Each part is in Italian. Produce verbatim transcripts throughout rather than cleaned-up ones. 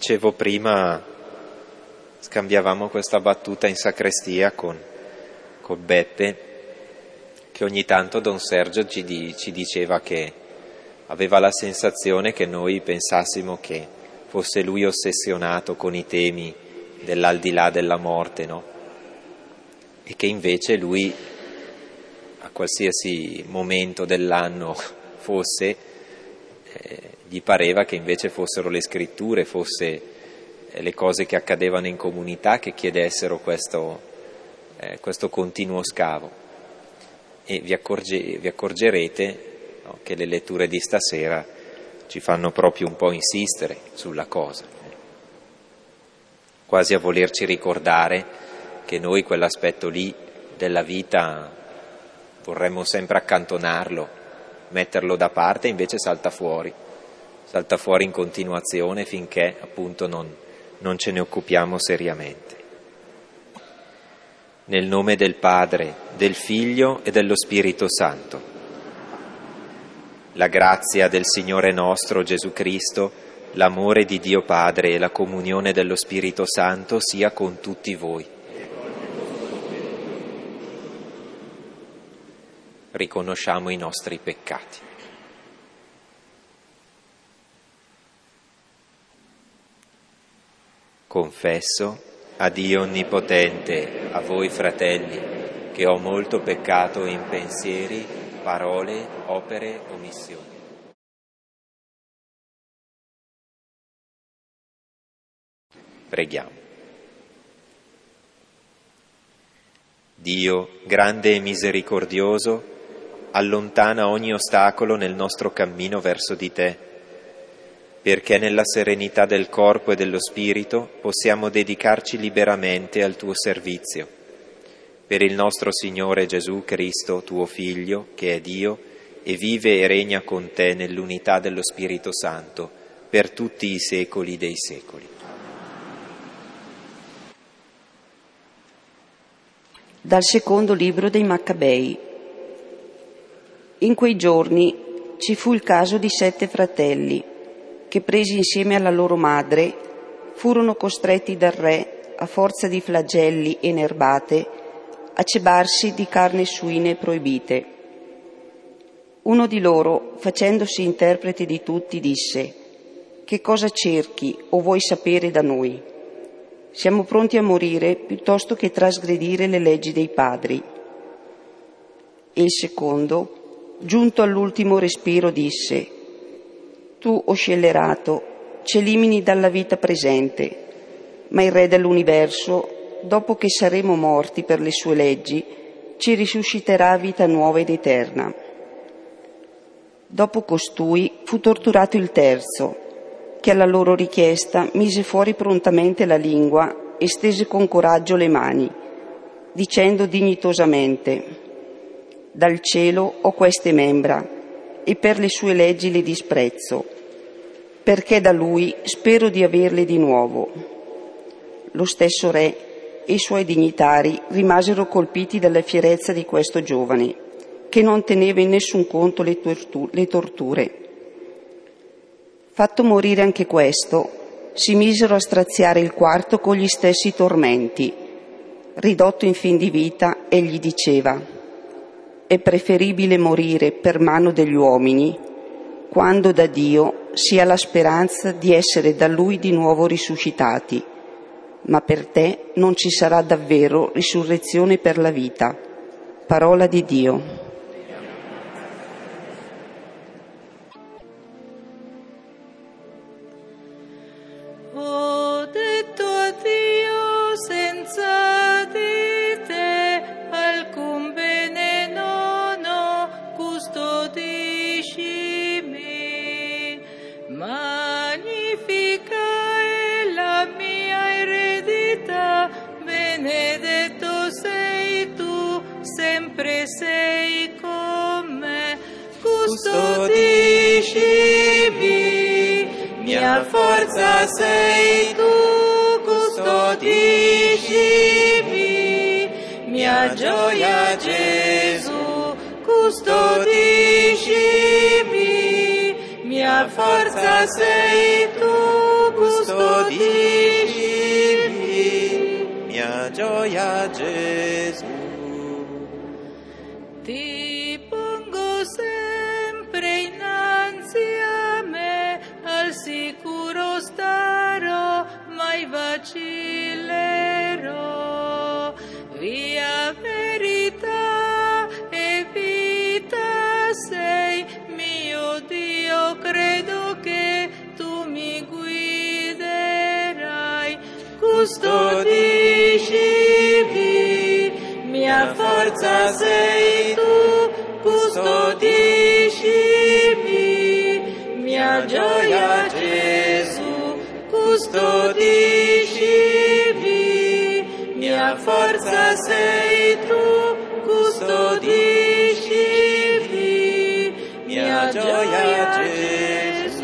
Dicevo prima, scambiavamo questa battuta in sacrestia con, con Beppe, che ogni tanto Don Sergio ci, di, ci diceva che aveva la sensazione che noi pensassimo che fosse lui ossessionato con i temi dell'aldilà della morte, no? E che invece lui, a qualsiasi momento dell'anno fosse, eh, gli pareva che invece fossero le scritture, fosse eh, le cose che accadevano in comunità che chiedessero questo, eh, questo continuo scavo. E vi, accorge, vi accorgerete, no, che le letture di stasera ci fanno proprio un po' insistere sulla cosa, quasi a volerci ricordare che noi quell'aspetto lì della vita vorremmo sempre accantonarlo, metterlo da parte, invece salta fuori, salta fuori in continuazione finché appunto non, non ce ne occupiamo seriamente. Nel nome del Padre, del Figlio e dello Spirito Santo. La grazia del Signore nostro Gesù Cristo, l'amore di Dio Padre e la comunione dello Spirito Santo sia con tutti voi. Riconosciamo i nostri peccati. Confesso a Dio Onnipotente, a voi fratelli, che ho molto peccato in pensieri, parole, opere, omissioni. Preghiamo. Dio, grande e misericordioso, allontana ogni ostacolo nel nostro cammino verso di te, perché nella serenità del corpo e dello spirito possiamo dedicarci liberamente al tuo servizio. Per il nostro Signore Gesù Cristo, tuo Figlio, che è Dio, e vive e regna con te nell'unità dello Spirito Santo, per tutti i secoli dei secoli. Dal secondo libro dei Maccabei. In quei giorni ci fu il caso di sette fratelli che, presi insieme alla loro madre, furono costretti dal re, a forza di flagelli e nerbate, a cebarsi di carne suine proibite. Uno di loro, facendosi interprete di tutti, disse: «Che cosa cerchi o vuoi sapere da noi? Siamo pronti a morire piuttosto che trasgredire le leggi dei padri». E il secondo, giunto all'ultimo respiro, disse: «Tu, o scellerato, ci elimini dalla vita presente, ma il Re dell'universo, dopo che saremo morti per le sue leggi, ci risusciterà a vita nuova ed eterna». Dopo costui fu torturato il terzo, che alla loro richiesta mise fuori prontamente la lingua e stese con coraggio le mani, dicendo dignitosamente: «Dal cielo ho queste membra, e per le sue leggi le disprezzo, perché da lui spero di averle di nuovo». Lo stesso re e i suoi dignitari rimasero colpiti dalla fierezza di questo giovane, che non teneva in nessun conto le, tortu- le torture. Fatto morire anche questo, si misero a straziare il quarto con gli stessi tormenti. Ridotto in fin di vita, egli diceva: «È preferibile morire per mano degli uomini, quando da Dio si ha la speranza di essere da Lui di nuovo risuscitati, ma per te non ci sarà davvero risurrezione per la vita». Parola di Dio. Ho detto a Dio senza di te alcun bene non ho, custodiscimi. Magnifica è la mia eredità, benedetto sei tu, sempre sei con me. Custodiscimi, mia forza sei tu, custodiscimi, mia gioia Gesù, custodiscimi, mia forza sei tu, custodiscimi. custodisci mia gioia Gesù. Ti pongo sempre innanzi a me, al sicuro starò, mai vacillerò. Via verità e vita sei, mio Dio, credo che tu mi guiderai. Custodisci, mia forza sei tu, custodisci, mia gioia Gesù, custodisci, mia forza sei tu, custodisci, mia gioia Gesù.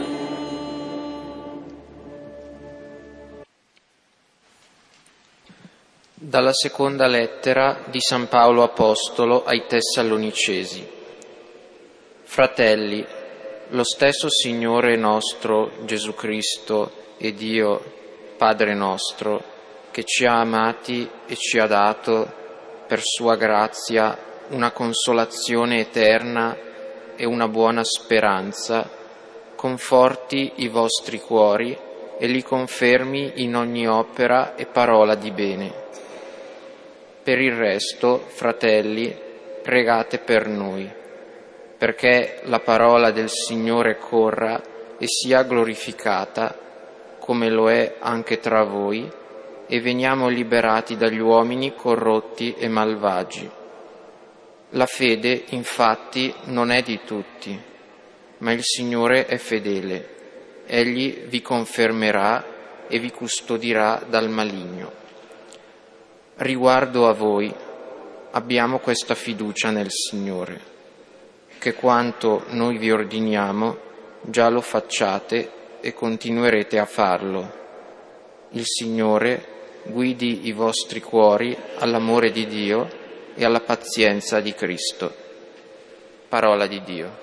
Dalla seconda lettera di San Paolo Apostolo ai Tessalonicesi. Fratelli, lo stesso Signore nostro Gesù Cristo e Dio, Padre nostro, che ci ha amati e ci ha dato per sua grazia una consolazione eterna e una buona speranza, conforti i vostri cuori e li confermi in ogni opera e parola di bene. Per il resto, fratelli, pregate per noi, perché la parola del Signore corra e sia glorificata, come lo è anche tra voi, e veniamo liberati dagli uomini corrotti e malvagi. La fede, infatti, non è di tutti, ma il Signore è fedele. Egli vi confermerà e vi custodirà dal maligno. Riguardo a voi, abbiamo questa fiducia nel Signore, che quanto noi vi ordiniamo, già lo facciate e continuerete a farlo. Il Signore guidi i vostri cuori all'amore di Dio e alla pazienza di Cristo. Parola di Dio.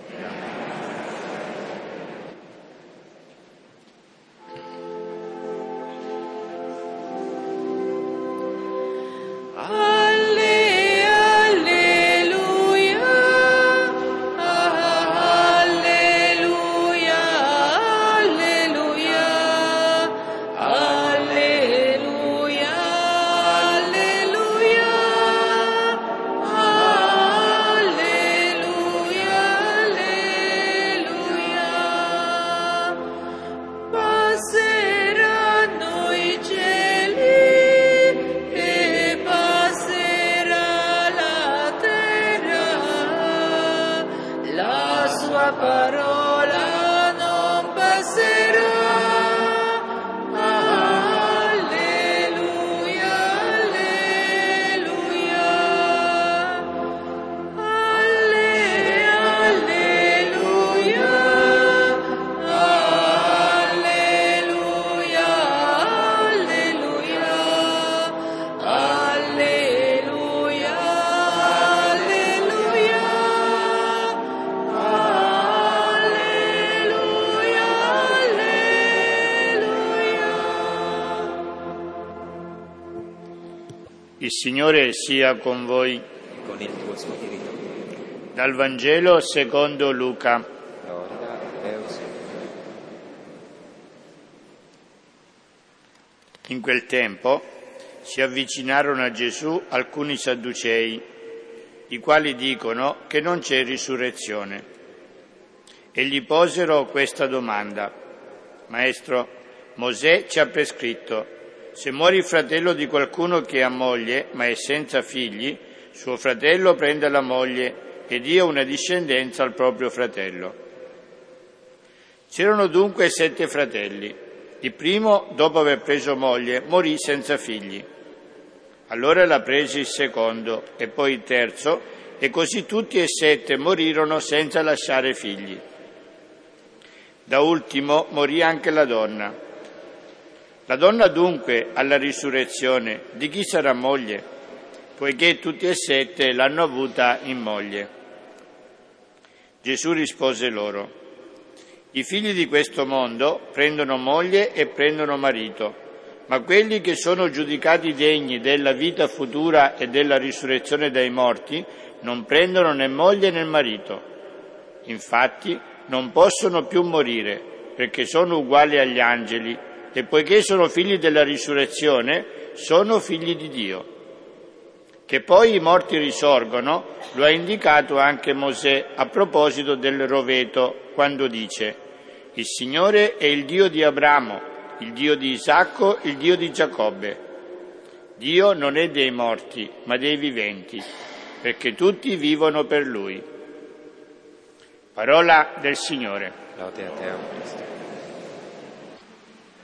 Il Signore sia con voi. E con il tuo spirito. Dal Vangelo secondo Luca. Gloria a te, o Signore. In quel tempo si avvicinarono a Gesù alcuni sadducei, i quali dicono che non c'è risurrezione, e gli posero questa domanda: Maestro, Mosè ci ha prescritto: se muore il fratello di qualcuno che ha moglie, ma è senza figli, suo fratello prenda la moglie e dia una discendenza al proprio fratello. C'erano dunque sette fratelli. Il primo, dopo aver preso moglie, morì senza figli. Allora la prese il secondo e poi il terzo, e così tutti e sette morirono senza lasciare figli. Da ultimo morì anche la donna. La donna dunque, alla risurrezione, di chi sarà moglie? Poiché tutti e sette l'hanno avuta in moglie. Gesù rispose loro: I figli di questo mondo prendono moglie e prendono marito, ma quelli che sono giudicati degni della vita futura e della risurrezione dai morti non prendono né moglie né marito. Infatti non possono più morire, perché sono uguali agli angeli, e poiché sono figli della risurrezione, sono figli di Dio. Che poi i morti risorgono, lo ha indicato anche Mosè a proposito del roveto, quando dice: «Il Signore è il Dio di Abramo, il Dio di Isacco, il Dio di Giacobbe». Dio non è dei morti, ma dei viventi, perché tutti vivono per Lui. Parola del Signore. Lode a te, o Cristo.